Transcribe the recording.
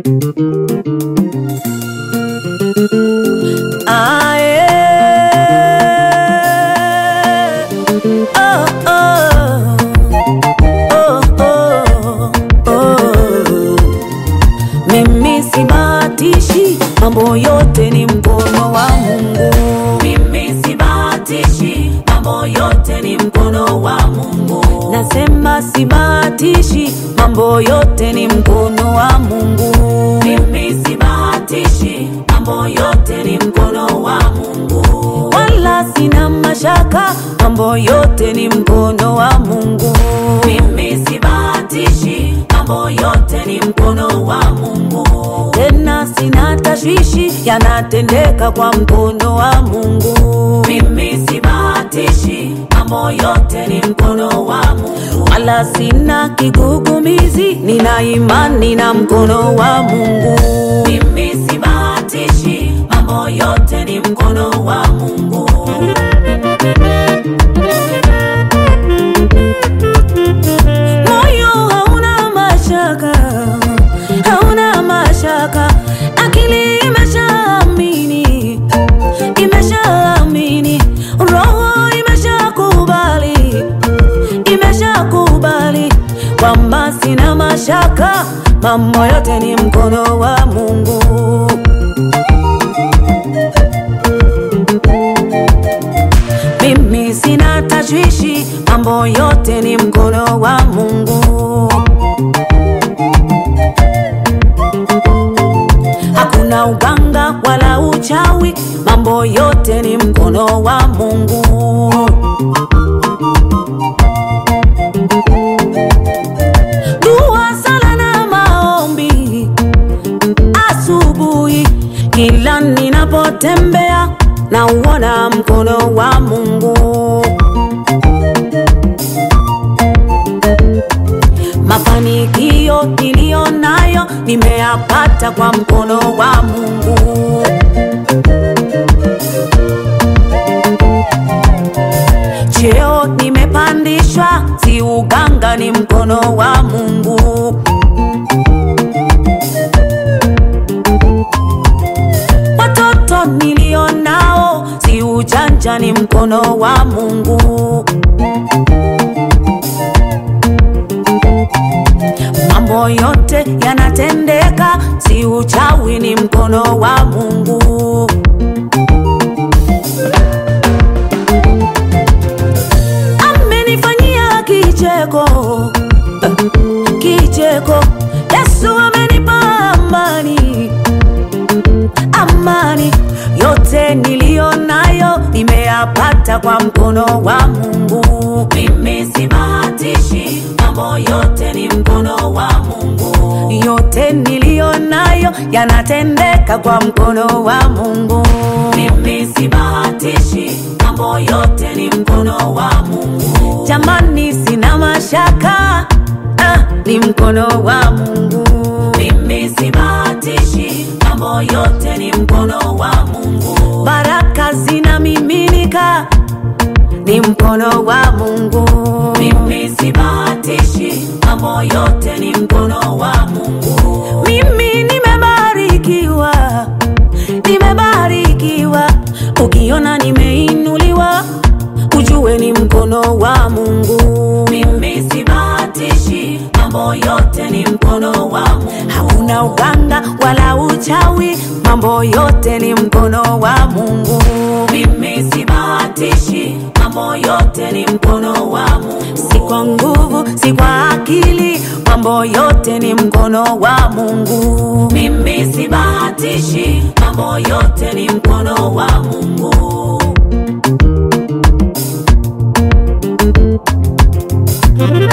Mimi sibatishi, mambo yote ni mkono wa Mungu. Mimi sibatishi, mambo yote ni mkono wa Mungu. Nasema sibatishi, mambo yote ni mkono wa Mungu. Mimi sibatishi, mambo yote ni mkono wa Mungu. Wala sina mashaka, mambo yote ni mkono wa Mungu. Mimi sibatishi, mambo yote ni mkono wa Mungu. Tena sina tashwishi, yanatendeka kwa mkono wa Mungu. Mimi sibatishi, mambo yote ni mkono wa Mungu. Wala sina kigugumizi, nina imani na mkono wa Mungu. Mimi sibatishi, mambo yote ni mkono wa Mungu. Moyo hauna mashaka, hauna mashaka. Akili imeshaamini, imeshaamini. Roho imeshakubali kwamba sina mashaka, mambo yote ni mkono wa Mungu. Mimi sina tashwishi, mambo yote ni mkono wa Mungu. Hakuna uganga wala uchawi, mambo yote ni mkono wa Mungu. Dua, sala na maombi asubuhi, kila ninapotembea na uona mkono wa Mungu. Mafanikio nilionayo nimeyapata kwa mkono wa Mungu. Cheo nimepandishwa, si uganga, ni mkono wa Mungu. Watoto nilionao, si ujanja, ni mkono wa Mungu. Mambo yote yanatendeka, si uchawi, ni mkono wa Mungu. Amenifanyia kicheko, kicheko. Yesu amenipa amani, amani. Yote nilionayo nimeyapata kwa mkono wa Mungu. Mimi sibatishi, mambo yote ni mkono wa Mungu. Yote nilionayo yanatendeka kwa mkono wa Mungu. Mimi sibatishi, mambo yote ni mkono wa Mungu. Jamani, sina mashaka, ni mkono wa Mungu. Mimi sibatishi, mambo yote ni mkono wa Mungu. Baraka zinamiminika, ni mkono wa Mungu. Mimi sibatishi, mambo yote ni mkono wa Mungu. Mimi nimebarikiwa, nimebarikiwa. Ukiona nimeinuliwa, ujue ni mkono wa Mungu. Mimi sibatishi, mambo yote ni mkono wa Mungu. Hakuna uganga wala uchawi, mambo yote ni mkono wa Mungu. Mimi sibatishi, mambo yote ni mkono wa Mungu. Si kwa nguvu, si kwa akili, mambo yote ni mkono wa Mungu. Mimi sibatishi, mambo yote ni mkono wa Mungu.